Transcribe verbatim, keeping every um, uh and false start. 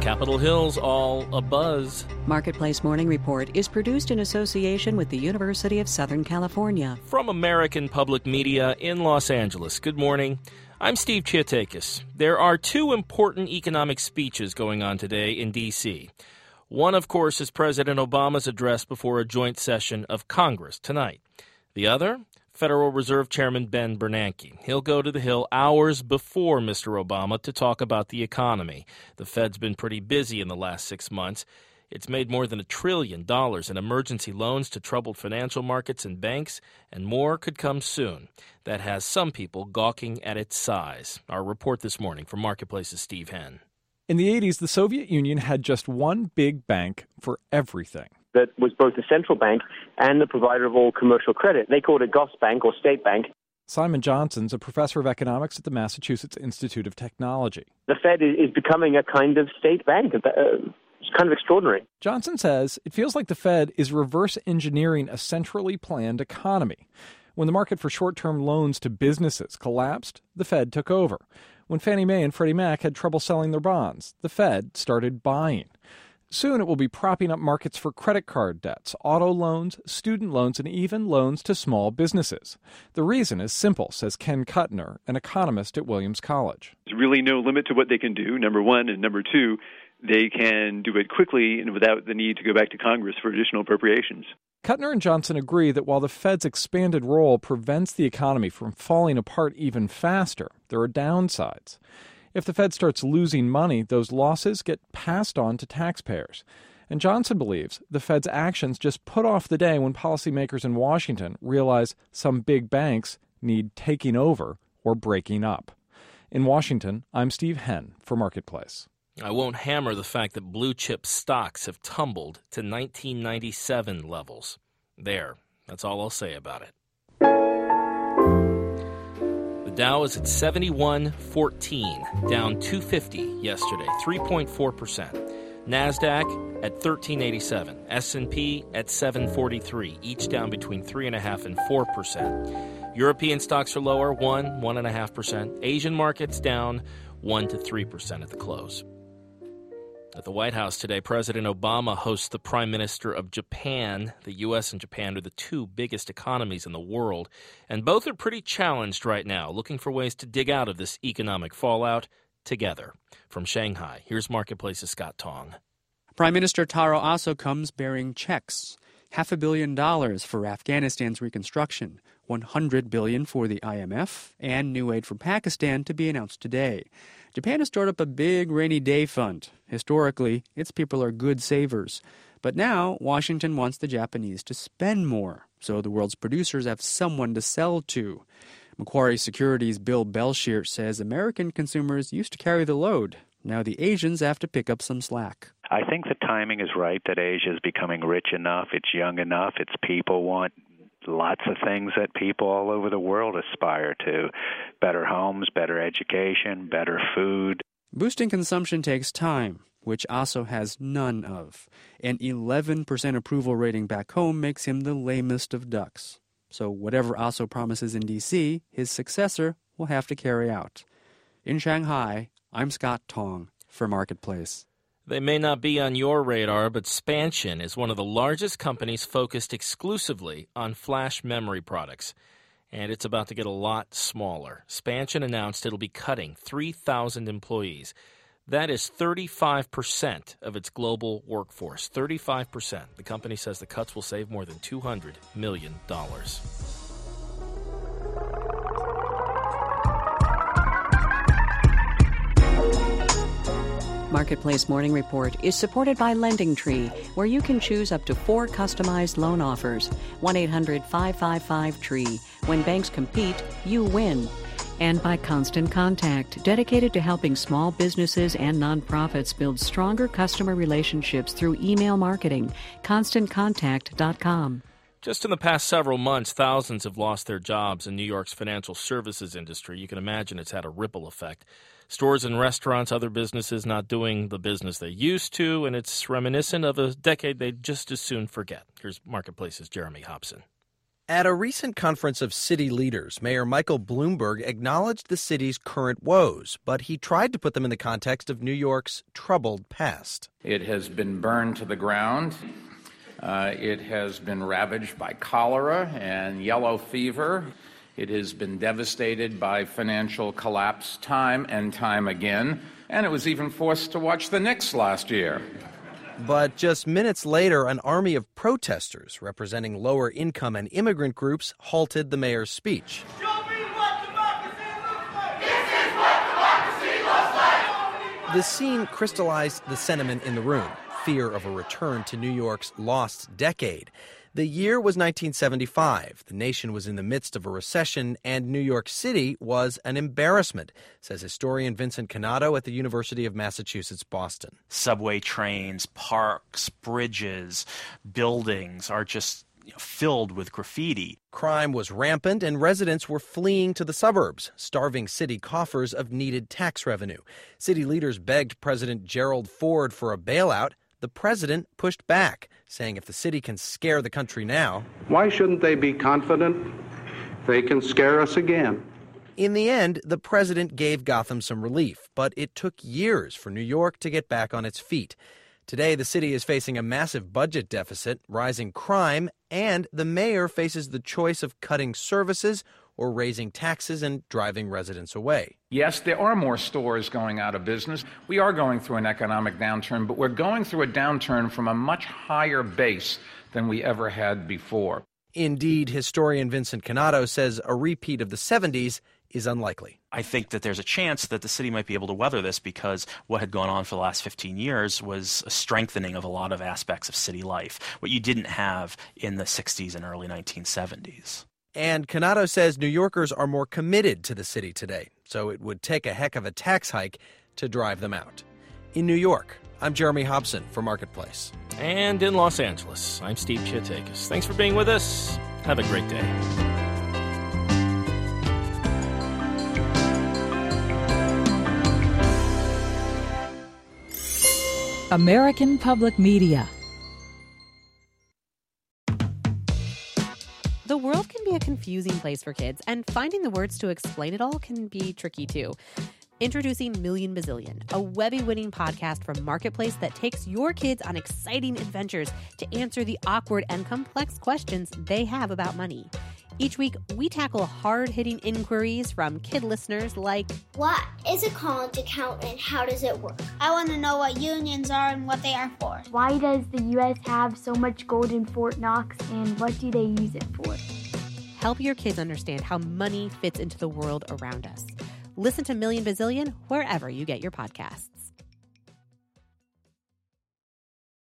Capitol Hill's all abuzz. Marketplace Morning Report is produced in association with the University of Southern California. From American Public Media in Los Angeles, good morning. I'm Steve Chiatakis. There are two important economic speeches going on today in D C. One, of course, is President Obama's address before a joint session of Congress tonight. The other, Federal Reserve Chairman Ben Bernanke. He'll go to the Hill hours before Mister Obama to talk about the economy. The Fed's been pretty busy in the last six months. It's made more than a trillion dollars in emergency loans to troubled financial markets and banks, and more could come soon. That has some people gawking at its size. Our report this morning from Marketplace's Steve Henn. In the eighties, the Soviet Union had just one big bank for everything. That was both the central bank and the provider of all commercial credit. They called it Gosbank or State Bank. Simon Johnson's a professor of economics at the Massachusetts Institute of Technology. The Fed is becoming a kind of state bank. It's kind of extraordinary. Johnson says it feels like the Fed is reverse engineering a centrally planned economy. When the market for short-term loans to businesses collapsed, the Fed took over. When Fannie Mae and Freddie Mac had trouble selling their bonds, the Fed started buying. Soon it will be propping up markets for credit card debts, auto loans, student loans, and even loans to small businesses. The reason is simple, says Ken Kuttner, an economist at Williams College. There's really no limit to what they can do, number one. And number two, they can do it quickly and without the need to go back to Congress for additional appropriations. Kuttner and Johnson agree that while the Fed's expanded role prevents the economy from falling apart even faster, there are downsides. If the Fed starts losing money, those losses get passed on to taxpayers. And Johnson believes the Fed's actions just put off the day when policymakers in Washington realize some big banks need taking over or breaking up. In Washington, I'm Steve Henn for Marketplace. I won't hammer the fact that blue chip stocks have tumbled to nineteen ninety-seven levels. There, that's all I'll say about it. Dow is at seventy-one fourteen, down two fifty yesterday, three point four percent. NASDAQ at thirteen eighty-seven, S and P at seven forty-three, each down between three point five and four percent. European stocks are lower, one, one point five percent. Asian markets down one to three percent at the close. At the White House today, President Obama hosts the Prime Minister of Japan. The U S and Japan are the two biggest economies in the world, and both are pretty challenged right now, looking for ways to dig out of this economic fallout together. From Shanghai, here's Marketplace's Scott Tong. Prime Minister Taro Aso comes bearing checks. Half a billion dollars for Afghanistan's reconstruction, one hundred billion dollars for the I M F, and new aid from Pakistan to be announced today. Japan has stored up a big rainy day fund. Historically, its people are good savers. But now, Washington wants the Japanese to spend more, so the world's producers have someone to sell to. Macquarie Securities' Bill Belshear says American consumers used to carry the load. Now the Asians have to pick up some slack. I think the timing is right that Asia is becoming rich enough, it's young enough, its people want lots of things that people all over the world aspire to. Better homes, better education, better food. Boosting consumption takes time, which Aso has none of. An eleven percent approval rating back home makes him the lamest of ducks. So whatever Aso promises in D C, his successor will have to carry out. In Shanghai, I'm Scott Tong for Marketplace. They may not be on your radar, but Spansion is one of the largest companies focused exclusively on flash memory products. And it's about to get a lot smaller. Spansion announced it'll be cutting three thousand employees. That is thirty-five percent of its global workforce. thirty-five percent. The company says the cuts will save more than two hundred million dollars. Marketplace Morning Report is supported by LendingTree, where you can choose up to four customized loan offers. one eight hundred five five five tree. When banks compete, you win. And by Constant Contact, dedicated to helping small businesses and nonprofits build stronger customer relationships through email marketing. constant contact dot com. Just in the past several months, thousands have lost their jobs in New York's financial services industry. You can imagine it's had a ripple effect. Stores and restaurants, other businesses not doing the business they used to, and it's reminiscent of a decade they'd just as soon forget. Here's Marketplace's Jeremy Hobson. At a recent conference of city leaders, Mayor Michael Bloomberg acknowledged the city's current woes, but he tried to put them in the context of New York's troubled past. It has been burned to the ground. Uh, it has been ravaged by cholera and yellow fever. It has been devastated by financial collapse time and time again. And it was even forced to watch the Knicks last year. But just minutes later, an army of protesters representing lower income and immigrant groups halted the mayor's speech. Show me what democracy looks like. This is what democracy looks like. The scene crystallized the sentiment in the room, fear of a return to New York's lost decade. The year was nineteen seventy-five. The nation was in the midst of a recession, and New York City was an embarrassment, says historian Vincent Cannato at the University of Massachusetts, Boston. Subway trains, parks, bridges, buildings are just you know, filled with graffiti. Crime was rampant, and residents were fleeing to the suburbs, starving city coffers of needed tax revenue. City leaders begged President Gerald Ford for a bailout. The president pushed back, saying if the city can scare the country now, why shouldn't they be confident they can scare us again? In the end, the president gave Gotham some relief, but it took years for New York to get back on its feet. Today, the city is facing a massive budget deficit, rising crime, and the mayor faces the choice of cutting services or raising taxes and driving residents away. Yes, there are more stores going out of business. We are going through an economic downturn, but we're going through a downturn from a much higher base than we ever had before. Indeed, historian Vincent Cannato says a repeat of the seventies is unlikely. I think that there's a chance that the city might be able to weather this because what had gone on for the last fifteen years was a strengthening of a lot of aspects of city life, what you didn't have in the sixties and early nineteen seventies. And Cannato says New Yorkers are more committed to the city today, so it would take a heck of a tax hike to drive them out. In New York, I'm Jeremy Hobson for Marketplace. And in Los Angeles, I'm Steve Chiatakis. Thanks for being with us. Have a great day. American Public Media. The world can be a confusing place for kids, and finding the words to explain it all can be tricky too. Introducing Million Bazillion, a Webby-winning podcast from Marketplace that takes your kids on exciting adventures to answer the awkward and complex questions they have about money. Each week, we tackle hard-hitting inquiries from kid listeners like, what is a college account and how does it work? I want to know what unions are and what they are for. Why does the U S have so much gold in Fort Knox and what do they use it for? Help your kids understand how money fits into the world around us. Listen to Million Bazillion wherever you get your podcasts.